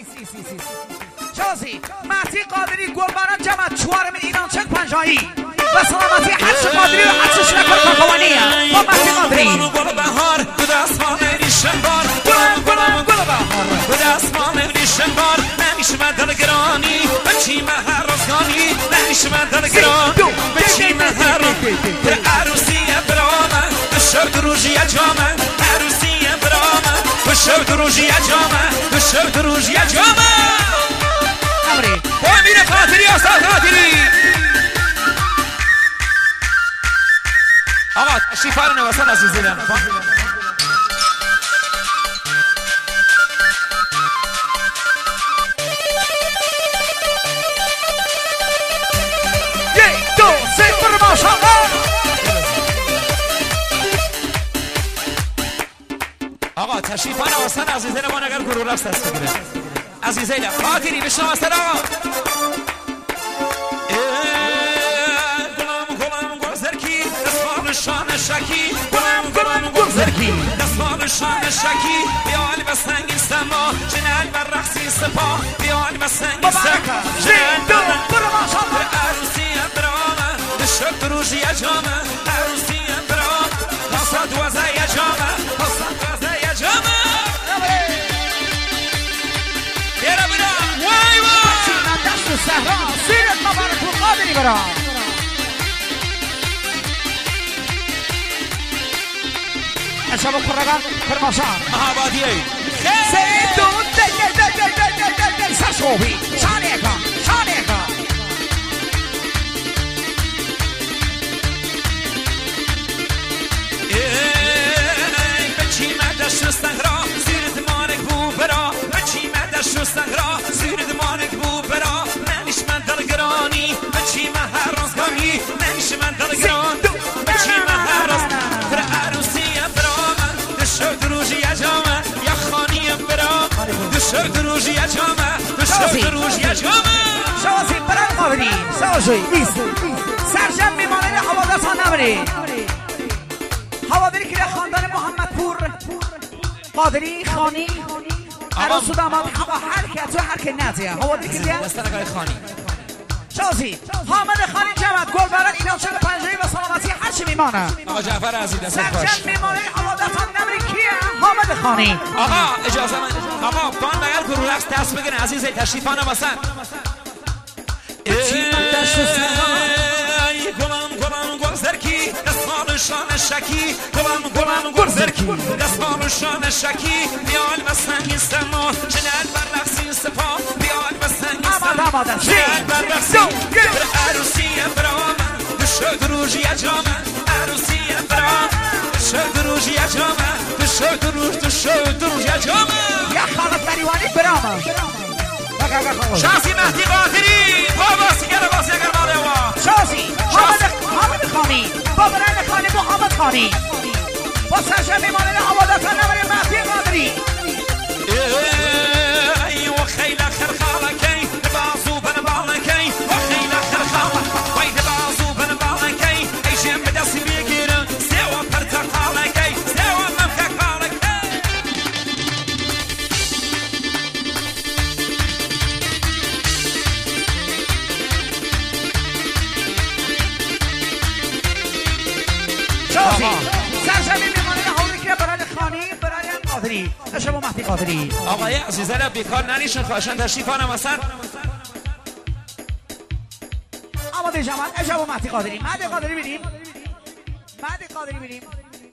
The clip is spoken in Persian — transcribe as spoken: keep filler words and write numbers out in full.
شازی مهدی قادری گلبران جمع چوارم ایران چک پنجایی و سلامتی حدش قادری و حدش شنکر کاکوانیه با مهدی قادری گل بهار به دستمان ریشن بار گلم گلم گل بهار به دستمان ریشن بار نمیشه من دلگرانی بچی من هر روزگانی نمیشه من دلگران بچی من هر روز به عروسی برامه به شب دروژی جامه عروسی برامه به شب دروژی جامه به شب دروژی جامه امری با امیر قادری آسان قادری آقا تشریف فرن واسه عزیزی دارم یک دو سه بر ماشاءالله آقا تشریف فرن واسه عزیزی دارم اگر گروه رفت دست بگیره عزیزی دارم قادری بشنم واسه آقا شان شکی گلم گلم گل زرکی دستان شان شکی بیال به سنگ سما جنال بر رقصی سپا بیال به سنگ سما جنال بر عروسی برامه دشت دروژی جامه عروسی برامه قصد وزای جامه قصد وزای جامه بیاره برا وای وای دست سهرا سیرت مبارک و قادری برا شب خرگان فرماشان آبادیه سه دو دی دی دی دی دی دی دی سرشوبی شانیگا شانیگا ای بچی من دشتن را زیر دمانک بو برا بچی من دشتن را زیر دمانک بو برا نمیش من دلگرانی بچی من هر روزگانی نمیش من دلگران بچی من هر روز در عروسی دشت دروژی جامه یا خانی برام دشت دروژی جامه دشت دروژی جامه شوازی برای قابلی سوازوی بیست سرجم میمانه حوادث ها نبری حوادری که خاندان محمد پور قادری خانی عروس و داماد هوا هر که تو هر که نزیه حوادری که دیگه دستنگاه خانی شازی حامد خانی جمعت گل برای اینا چند پنجایی و سلامتی هرچی میمانه آقا جعفر عزیز دست خوش سرجم میمانه حوادث ها نبری کیه حامد خانی آقا اجازه من آقا بان بگل گروه رقص دست بگیرن عزیزه تشریفانه واسن بچی من دست ای گلم گلم گل زرکی دستان شان شکی گلم گلم گل زرکی دستان شان شکی بیال و سنگ سما جنال بر رقصی سپا بیال و سنگ سما جنال بر رقصی در عروسی برام دشت دروژی جامه عروسی برام دشت دروژی جامه دشت دروژ دشت دروژی جامه یا خالد بریوانی برامه شازی مهدی قادری با باسیگر باسیگر ماله وا شازی حامد خانی با برند خانی محمد خانی با سرجم میمانه حوادث ها نبری مهدی قادری ای و خیل خرخالکی بازو بن بالکی و خیل خرخال وید بازو بن بالکی ای جم بدستی بگیرن سوا پرتقالکی سوا ممکالکی شازی سرجم میمانه حوادث که برند خانی برند قادری اشبا مهدی قادری آقای عزیزه را بیکار ننیشن خواهشن تشریفانه مثلا آماده جمعت اشبا مهدی قادری مهدی قادری بینیم مهدی قادری بینیم